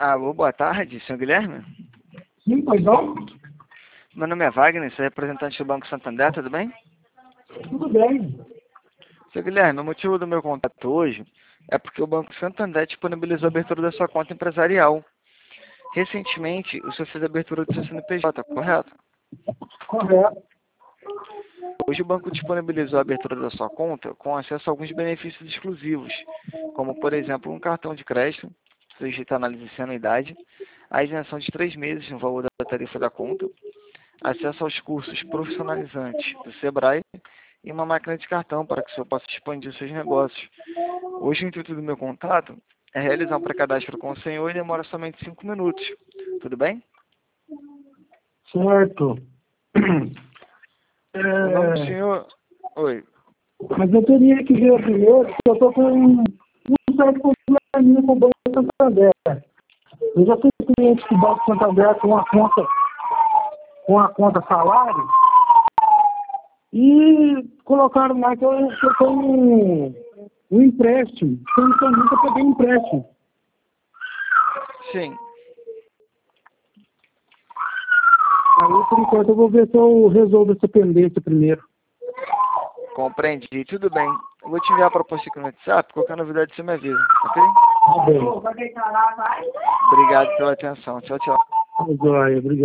Alô, boa tarde, senhor Guilherme? Sim, pois não? Meu nome é Wagner, sou representante do Banco Santander, tudo bem? Tudo bem. Senhor Guilherme, o motivo do meu contato hoje é porque o Banco Santander disponibilizou a abertura da sua conta empresarial. Recentemente, o senhor fez a abertura do seu CNPJ, correto? Correto. Hoje o banco disponibilizou a abertura da sua conta com acesso a alguns benefícios exclusivos, como, por exemplo, um cartão de crédito, sujeito à análise sem anuidade, a isenção de 3 meses no valor da tarifa da conta, acesso aos cursos profissionalizantes do Sebrae e uma máquina de cartão para que o senhor possa expandir os seus negócios. Hoje o intuito do meu contato é realizar um pré-cadastro com o senhor e demora somente 5 minutos. Tudo bem? Certo. O nome do senhor... Oi. Mas eu teria que ver primeiro, porque eu estou com um certo probleminha com o Banco Santander. Eu já fui cliente do Banco Santander com a conta salário e colocaram lá que eu tenho um empréstimo. Eu nunca peguei empréstimo. Sim. Aí, por enquanto, eu vou ver se eu resolvo essa pendência primeiro. Compreendi. Tudo bem. Eu vou te enviar a proposta aqui no WhatsApp. Qualquer novidade você me avisa, ok? Tá bem. Obrigado pela atenção. Tchau, tchau. Tá joia, obrigado.